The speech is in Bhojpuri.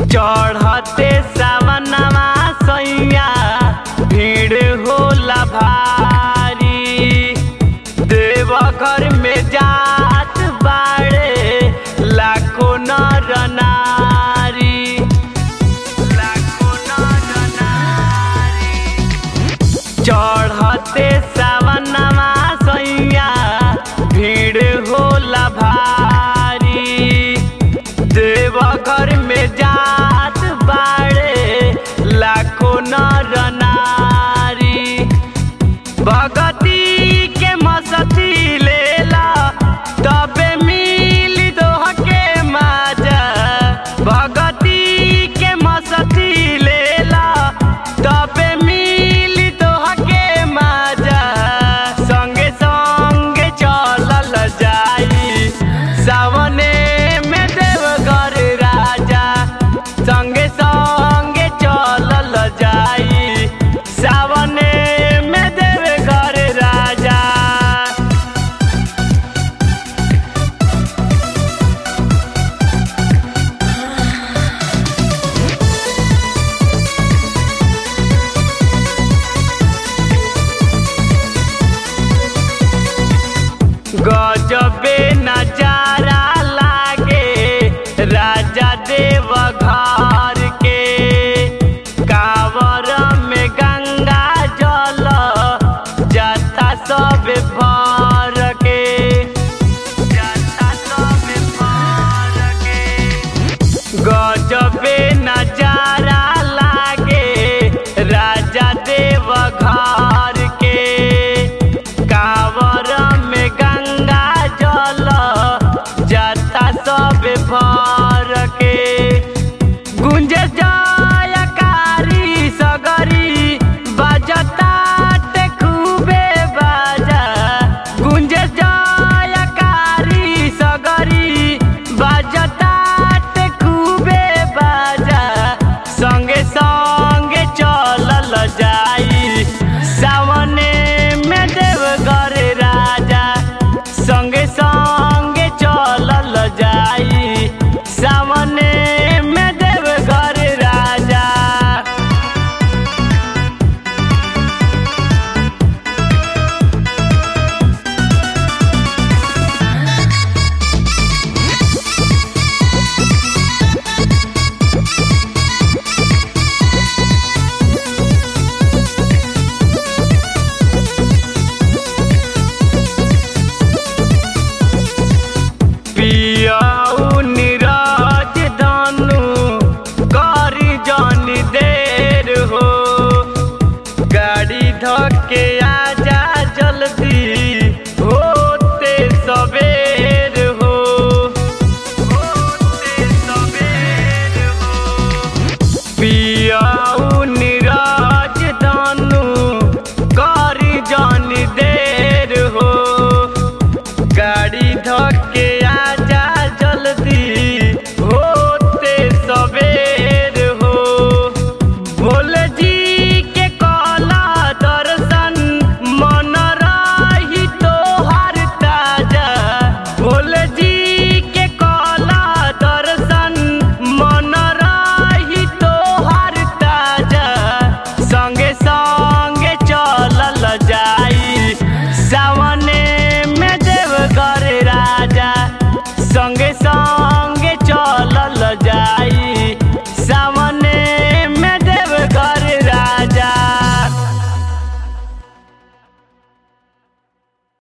चढ़ते सावनवा सैया भीड़ होला भारी। देवघर में जात बाड़े लाखों नर नारी, लाखों नर नारी। चढ़ते सावनवा सैया भीड़ होला भारी। देवघर में जात बाड़े लाखों नर नारी। भगती के मस्ती लेला तबे मिली दोह के मजा। भगती के मस्ती लेला तबे मिली दोह के मजा। संगे संगे चलल जाई सावने में देवघर राजा। संगे संगे चलल जाई सावने में देवघर राजा। गजबे नजारा लागे राजा देवघर के। कांवर में गंगा जल जाता सब भर के, जाता सब भर के। गजबे नजारा लागे राजा देवघर के। कांवर में गंगा जल जाता सब भर के। गुंजे जयकारी सगरी बजता ते खूबे बाजा। गुंजे जयकारी सगरी बजता ते खूबे बाजा। संगे संगे चलल जाई सावने में देवघर राजा। संगे संगे चलल जाई सावन